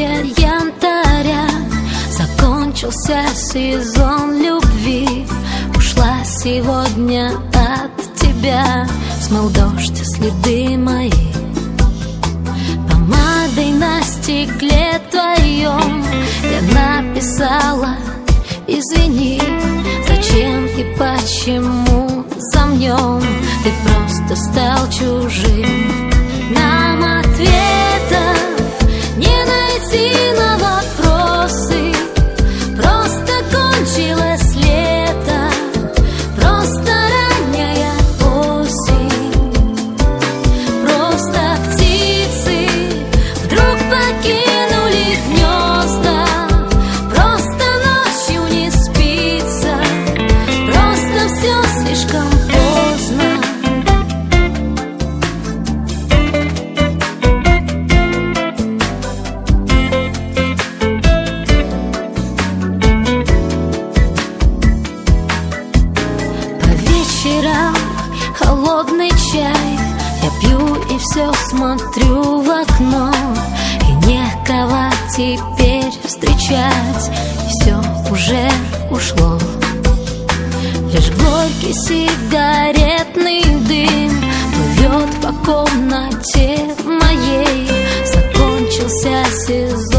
цвет янтаря. Закончился сезон любви. Ушла сегодня от тебя. Смыл дождь следы мои. Помадой на стекле твоем я написала: извини, зачем и почему замнем. Ты просто стал чужим. Нам ответов не найти на вопросы. Просто кончилось лето, просто ранняя осень. Просто птицы вдруг покинули гнезда. Просто ночью не спится, просто все слишком поздно. Холодный чай я пью и все смотрю в окно. И некого теперь встречать, и все уже ушло. Лишь горький сигаретный дым плывет по комнате моей. Закончился сезон